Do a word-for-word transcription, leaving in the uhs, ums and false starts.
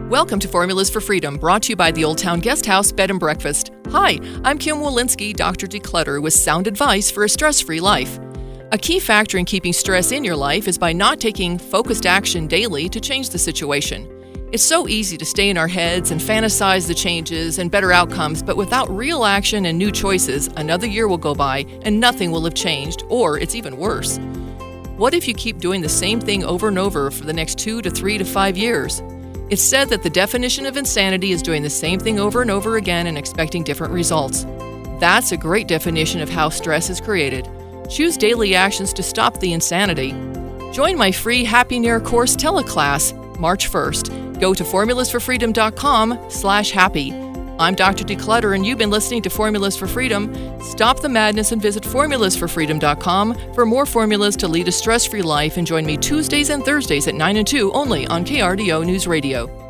Welcome to Formulas for Freedom, brought to you by the Old Town Guest House Bed and Breakfast. Hi, I'm Kim Walensky, Doctor Declutter, with sound advice for a stress-free life. A key factor in keeping stress in your life is by not taking focused action daily to change the situation. It's so easy to stay in our heads and fantasize the changes and better outcomes, but without real action and new choices, another year will go by and nothing will have changed, or it's even worse. What if you keep doing the same thing over and over for the next two to three to five years? It's said that the definition of insanity is doing the same thing over and over again and expecting different results. That's a great definition of how stress is created. Choose daily actions to stop the insanity. Join my free Happy Near course teleclass March first. Go to formulas for freedom dot com slash happy. I'm Doctor Declutter, and you've been listening to Formulas for Freedom. Stop the madness and visit formulas for freedom dot com for more formulas to lead a stress-free life, and join me Tuesdays and Thursdays at nine and two only on K R D O News Radio.